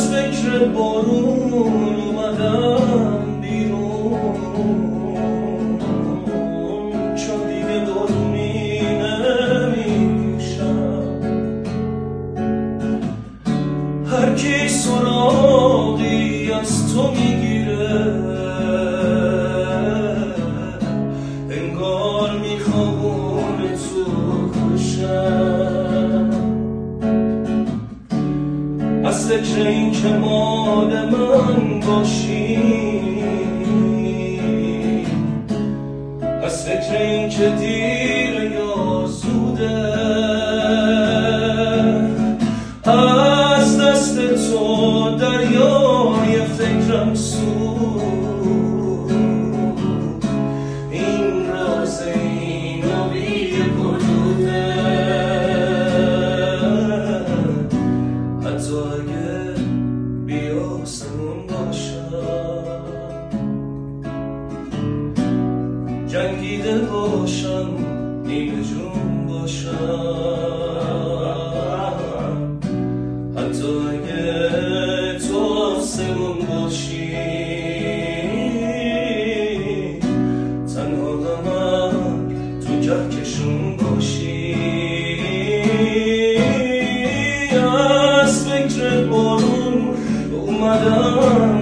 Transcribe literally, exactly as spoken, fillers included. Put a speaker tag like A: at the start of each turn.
A: از فکر بارون اومدم بیرون، چون دیگه بارونی نمیشم. هر کی سراغی از تو میگیره انگار میخوابونه تو خوشم. از فکر این که مال من باشی، از فکر این که دیره یا زوده، از دست تو دریای فکرم سود، این راز این آبی پرده. حتی اگه بیاسمون باشم، جنگیده باشم، نیمه جون باشم، حتی اگه تو آسمون باشی، تنها غمم تو کهکشون باشی. از فکر بارون اومدم